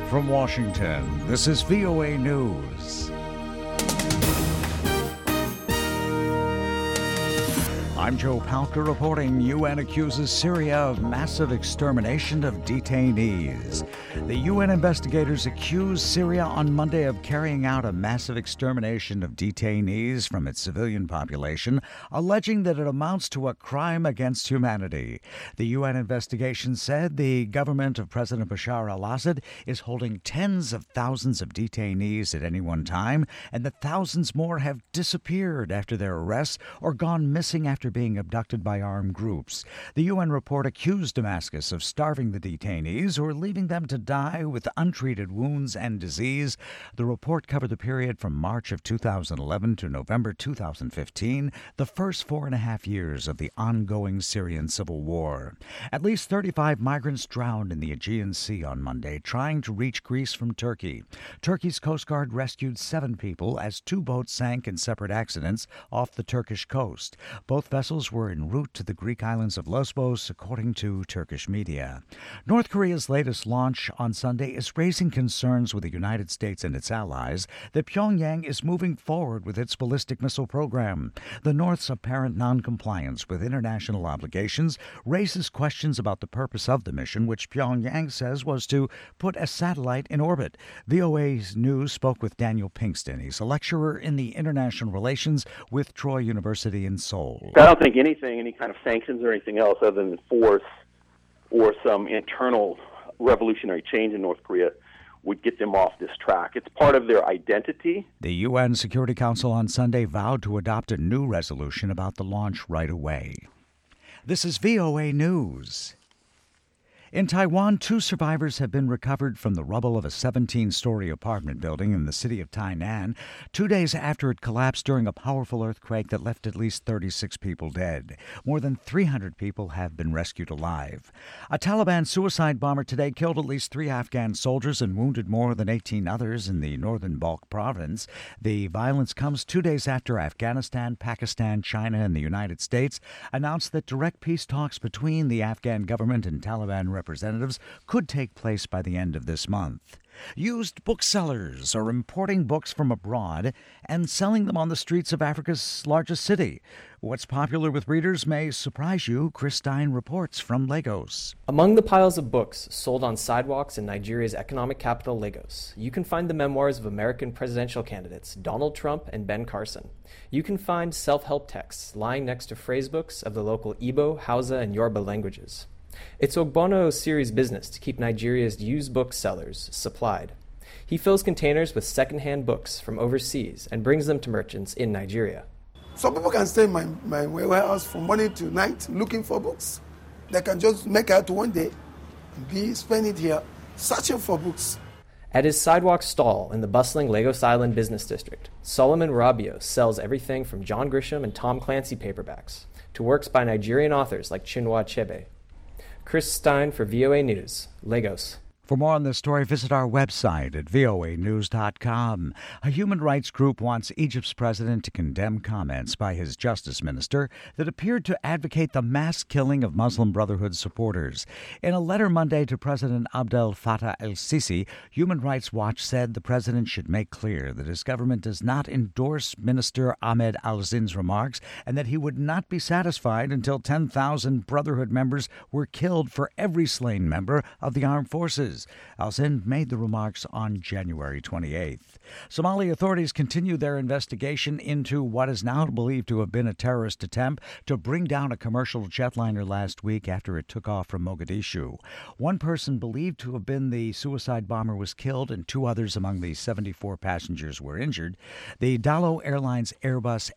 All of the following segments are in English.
from Washington, this is VOA News. I'm Joe Palca reporting UN accuses Syria of massive extermination of detainees. The UN investigators accused Syria on Monday of carrying out a massive extermination of detainees from its civilian population, alleging that it amounts to a crime against humanity. The UN investigation said the government of President Bashar al-Assad is holding tens of thousands of detainees at any one time, and that thousands more have disappeared after their arrests or gone missing after being abducted by armed groups. The UN report accused Damascus of starving the detainees or leaving them to die with untreated wounds and disease. The report covered the period from March of 2011 to November 2015, the first 4.5 years of the ongoing Syrian civil war. At least 35 migrants drowned in the Aegean Sea on Monday, trying to reach Greece from Turkey. Turkey's Coast Guard rescued 7 people as 2 boats sank in separate accidents off the Turkish coast. Both vessels were en route to the Greek islands of Lesbos, according to Turkish media. North Korea's latest launch on Sunday is raising concerns with the United States and its allies that Pyongyang is moving forward with its ballistic missile program. The North's apparent noncompliance with international obligations raises questions about the purpose of the mission, which Pyongyang says was to put a satellite in orbit. VOA News spoke with Daniel Pinkston. He's a lecturer in the international relations with Troy University in Seoul. I don't think any kind of sanctions or anything else other than force or some internal revolutionary change in North Korea would get them off this track. It's part of their identity. The UN Security Council on Sunday vowed to adopt a new resolution about the launch right away. This is VOA News. In Taiwan, 2 survivors have been recovered from the rubble of a 17-story apartment building in the city of Tainan 2 days after it collapsed during a powerful earthquake that left at least 36 people dead. More than 300 people have been rescued alive. A Taliban suicide bomber today killed at least 3 Afghan soldiers and wounded more than 18 others in the northern Balkh province. The violence comes 2 days after Afghanistan, Pakistan, China, and the United States announced that direct peace talks between the Afghan government and Taliban representatives could take place by the end of this month. Used booksellers are importing books from abroad and selling them on the streets of Africa's largest city. What's popular with readers may surprise you. Chris Stein reports from Lagos. Among the piles of books sold on sidewalks in Nigeria's economic capital, Lagos, you can find the memoirs of American presidential candidates Donald Trump and Ben Carson. You can find self-help texts lying next to phrasebooks of the local Igbo, Hausa, and Yoruba languages. It's Ogbono Siri's business to keep Nigeria's used book sellers supplied. He fills containers with second-hand books from overseas and brings them to merchants in Nigeria. Some people can stay in my warehouse from morning to night looking for books. They can just make out one day and spend it here searching for books. At his sidewalk stall in the bustling Lagos Island business district, Solomon Rabio sells everything from John Grisham and Tom Clancy paperbacks to works by Nigerian authors like Chinua Achebe. Chris Stein for VOA News, Lagos. For more on this story, visit our website at voanews.com. A human rights group wants Egypt's president to condemn comments by his justice minister that appeared to advocate the mass killing of Muslim Brotherhood supporters. In a letter Monday to President Abdel Fattah el-Sisi, Human Rights Watch said the president should make clear that his government does not endorse Minister Ahmed al-Zin's remarks and that he would not be satisfied until 10,000 Brotherhood members were killed for every slain member of the armed forces. Al-Zin made the remarks on January 28th. Somali authorities continue their investigation into what is now believed to have been a terrorist attempt to bring down a commercial jetliner last week after it took off from Mogadishu. One person believed to have been the suicide bomber was killed and 2 others among the 74 passengers were injured. The Dalo Airlines Airbus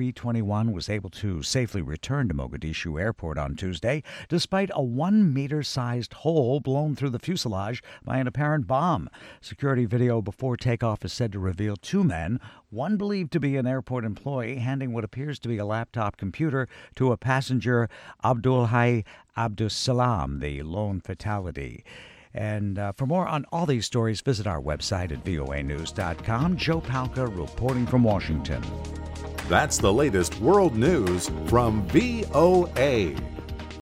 A321 was able to safely return to Mogadishu Airport on Tuesday, despite a 1-meter-sized hole blown through the fuselage by an apparent bomb. Security video before takeoff is said to reveal 2 men, one believed to be an airport employee, handing what appears to be a laptop computer to a passenger, Abdulhai Abdussalam, the lone fatality. And for more on all these stories, visit our website at voanews.com. Joe Palca reporting from Washington. That's the latest world news from VOA.